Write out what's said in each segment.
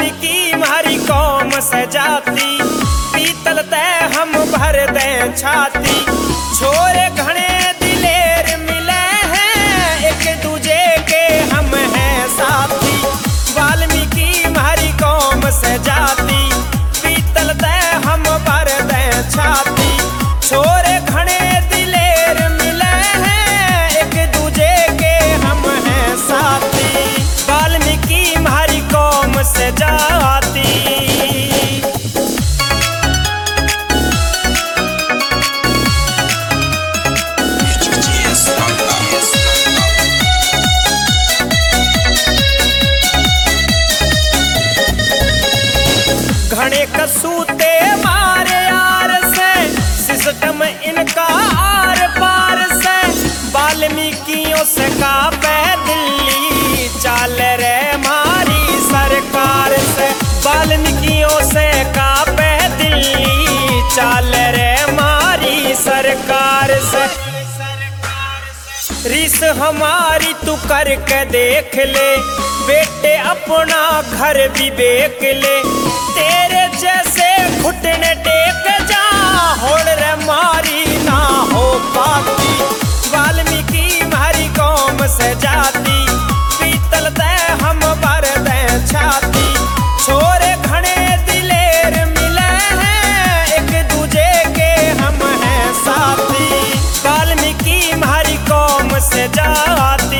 वाल्मीकि हमारी कौम सजाती, पीतल ते हम भर दे छाती। छोरे घने दिलेर मिले हैं, एक दूजे के हम हैं साथी। वाल्मीकि हमारी कौम सजाती, पीतल ते हम भर दे छाती। छोरे घने दिलेर मिले हैं, एक दूजे के हम हैं साथी। वाल्मीकि हमारी कौम सजाती। घने कसूते मारे यार से, सिस्टम इनका आर पार से। वाल्मीकियों से कांपे दिल्ली, चाल रे मारी सरकार से। वाल्मीकियों से कांपे दिल्ली, चाल रे मारी सरकार से। रीस हमारी तू करके देख ले, बेटे अपना घर भी बेच ले। तेरे जैसे घुटने टेक जा, होड़ रे मारी ना हो पाती। वाल्मीकि हमारी कौम सजाती, पीतल ते हम भर दे छाती। छोरे घने दिलेर मिले हैं, एक दूजे के हम हैं साथी। वाल्मीकि हमारी कौम सजाती।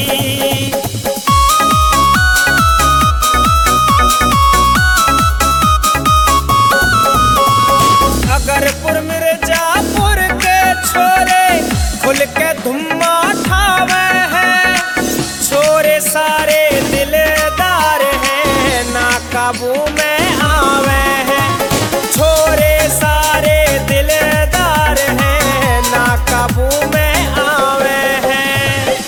अगरपुर मिर्जापुर के छोरे खुल के धुम्मा ठावे हैं। छोरे सारे दिलदार हैं, ना काबू में आवे हैं। छोरे सारे दिलदार हैं, ना काबू में आवे हैं।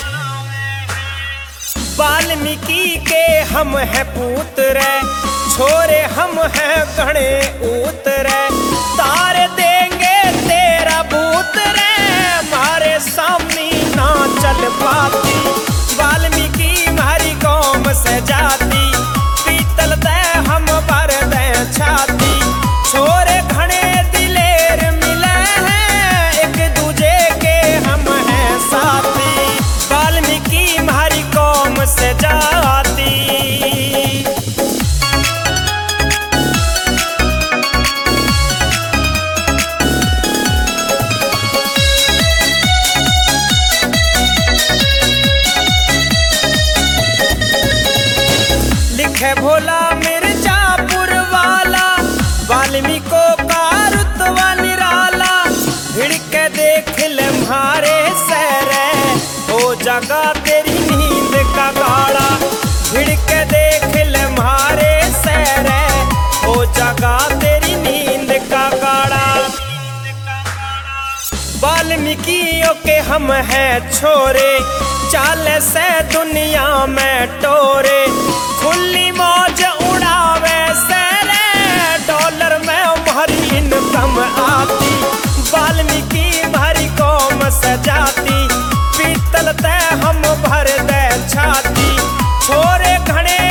वाल्मीकि के हम हैं पुत्र, छोरे हम हैं घने उतरे। तार देंगे तेरा भूत रे, मारे सामने ना चल पाती। वाल्मीकि हमारी कौम सजाती, पीतल ते हम भर दे छाती। छोरे घने दिलेर मिले हैं, एक दूजे के हम हैं साथी। वाल्मीकि हमारी कौम सजाती। लिखे भोला मिर्जापुर वाला, वाल्मीकि का रुतबा निराला। भिड़ के देख ले म्हारे सहरे, हो जगा तेरी नींद का गाड़ा। भिड़ के देख ले म्हारे सहरे, हो जगा तेरी नींद का गाड़ा। वाल्मीकियों के हम हैं छोरे, चाल से दुनिया में टोरे। खुली मौज उड़ावे सरे, डॉलर में हमारी इनकम आती। वाल्मीकि हमारी कौम सजाती, पीतल ते हम भर दे छाती। छोरे घने